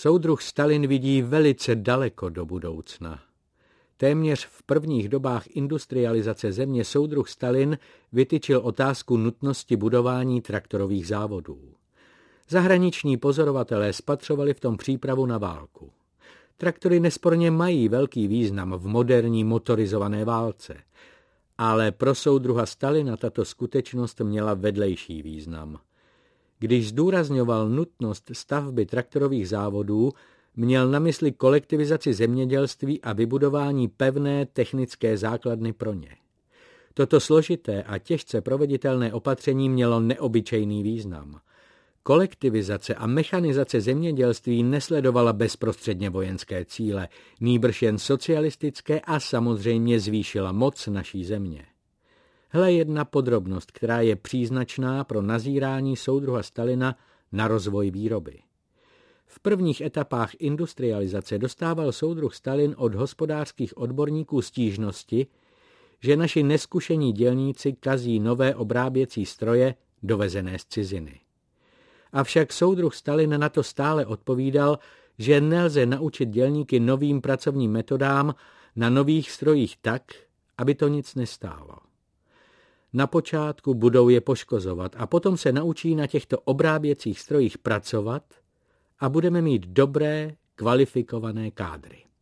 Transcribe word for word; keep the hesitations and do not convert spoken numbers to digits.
Soudruh Stalin vidí velice daleko do budoucna. Téměř v prvních dobách industrializace země soudruh Stalin vytyčil otázku nutnosti budování traktorových závodů. Zahraniční pozorovatelé spatřovali v tom přípravu na válku. Traktory nesporně mají velký význam v moderní motorizované válce, ale pro soudruha Stalina tato skutečnost měla vedlejší význam. Když zdůrazňoval nutnost stavby traktorových závodů, měl na mysli kolektivizaci zemědělství a vybudování pevné technické základny pro ně. Toto složité a těžce proveditelné opatření mělo neobyčejný význam. Kolektivizace a mechanizace zemědělství nesledovala bezprostředně vojenské cíle, nýbrž jen socialistické a samozřejmě zvýšila moc naší země. Hle jedna podrobnost, která je příznačná pro nazírání soudruha Stalina na rozvoj výroby. V prvních etapách industrializace dostával soudruh Stalin od hospodářských odborníků stížnosti, že naši neskušení dělníci kazí nové obráběcí stroje dovezené z ciziny. Avšak soudruh Stalin na to stále odpovídal, že nelze naučit dělníky novým pracovním metodám na nových strojích tak, aby to nic nestálo. Na počátku budou je poškozovat a potom se naučí na těchto obráběcích strojích pracovat a budeme mít dobré, kvalifikované kádry.